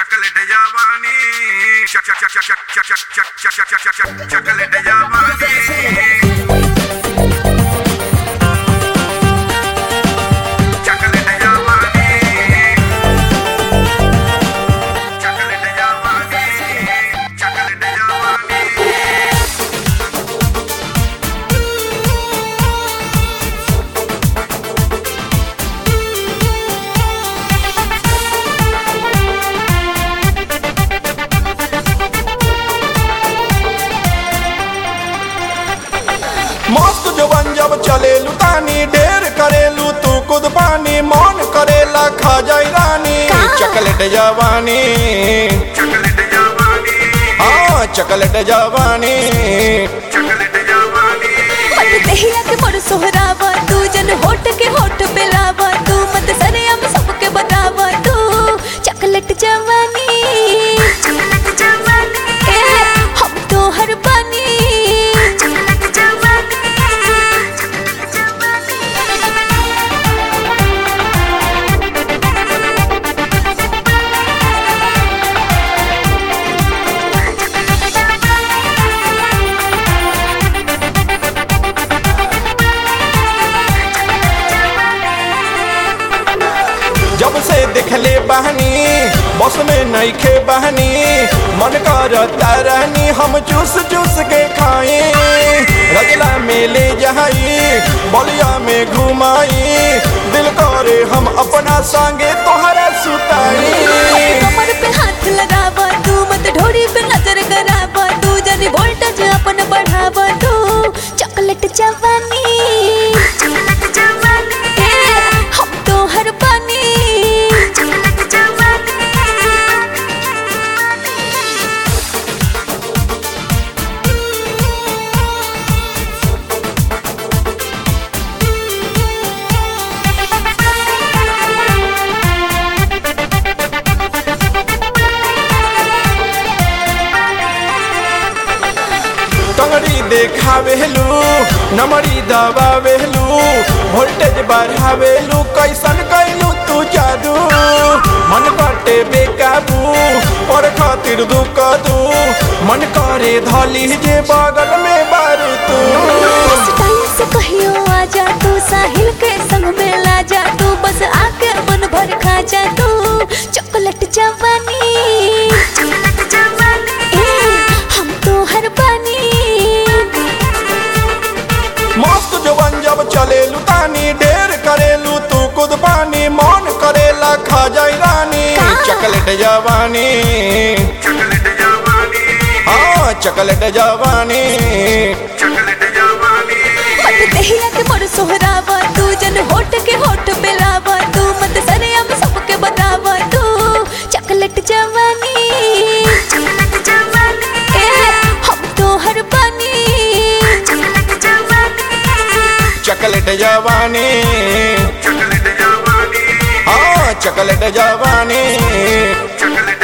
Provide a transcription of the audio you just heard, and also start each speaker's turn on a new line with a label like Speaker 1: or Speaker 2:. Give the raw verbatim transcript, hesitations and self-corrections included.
Speaker 1: chocolate जवानी चक चक चक चक चक चक चक चक चक चक चॉकलेट जवानी
Speaker 2: मस्त जवन जब चलेलू तानी ढेर करेलू तू खुद पानी मन करेला खा जाई रानी चॉकलेट जवानी
Speaker 1: चॉकलेट जवानी
Speaker 2: हाँ चॉकलेट जवानी
Speaker 1: चॉकलेट जवानी
Speaker 3: मत दहिया के मोर सोहरावा तू जन होठ के होठ पे लावा तू मत सरे हम सबके बतावा तू चॉकलेट जवानी चॉकलेट जवानी ए हम तो हर पानी
Speaker 2: जब से देखले बहनी बस में नहीं खे बहनी मन करता रहनी हम चूस चूस के खाए रजला में ले जाई बलिया में घुमाई दिल करे हम अपना संगे तोहरा सुताई
Speaker 3: कमर पे हाथ लगावा तू मत ढोरी पे नजर करावा तू जनी वोल्टेज अपन बढ़ावा तू चॉकलेट जवानी चॉकलेट जवानी हम तो हर पानी
Speaker 2: टंगड़ी देखावेलू नमड़ी दबावेलू वोल्टेज बढ़ावेलू कैसन कैलू तू जादू मन बाटे बेकाबू पर खातिर दुख दू मन करे धली जे बगल में बारू तू
Speaker 3: स्टाइल से कहियो आजा तू साहिल के संग में ला जा तू बस आके मन भर खा जा तू चॉकलेट जवानी चॉकलेट जवानी हम तो हर पानी
Speaker 2: मस्त जवन जब चलेलू तानी ढेर करेलू तू खुद पानी मन करेला खा जाई रानी चॉकलेट जवानी
Speaker 1: चॉकलेट जवानी
Speaker 2: हाँ चॉकलेट जवानी
Speaker 1: चॉकलेट जवानी
Speaker 3: मत दहिया के मोर सोहरावा तू जन होठ के होठ पे लावा तू मत सरे हम सबके बतावा तू चॉकलेट जवानी चॉकलेट जवानी ए हम तो हर पानी चॉकलेट जवानी
Speaker 2: चॉकलेट जवानी
Speaker 1: चॉकलेट जवानी
Speaker 2: हाँ चॉकलेट जवानी
Speaker 1: चॉकलेट